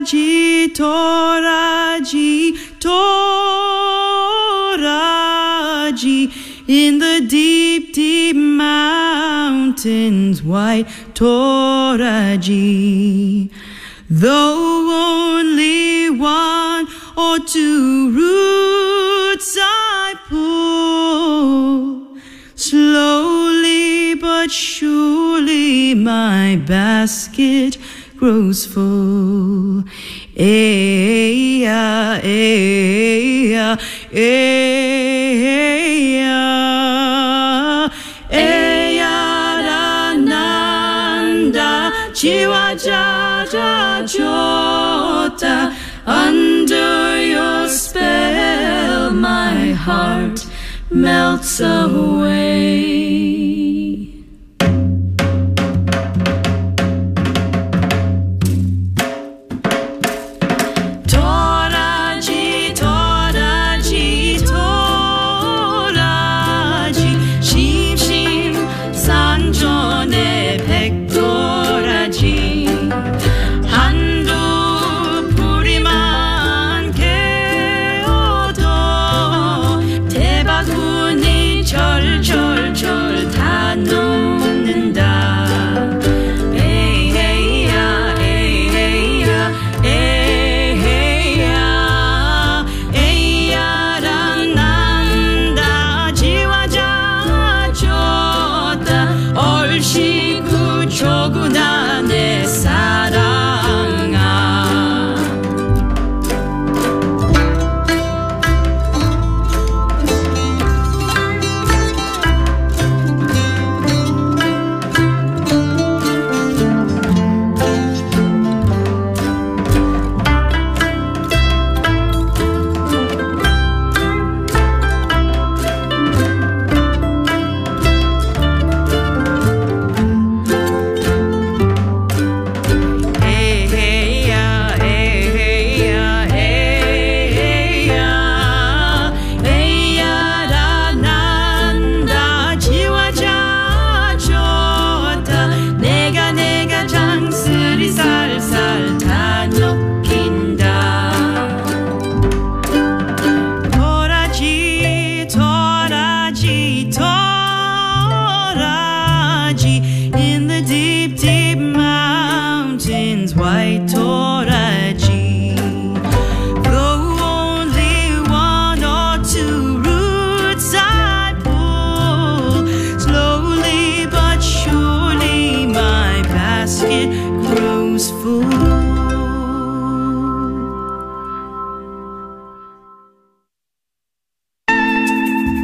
Toraji, Toraji, in the deep, deep mountains, white Toraji. Though only one or two roots I pull, slowly but surely my basket grows full. Eya, eya, eya, eya-da-nanda, Chiwa-ja-ja-jota. Under your spell my heart melts away.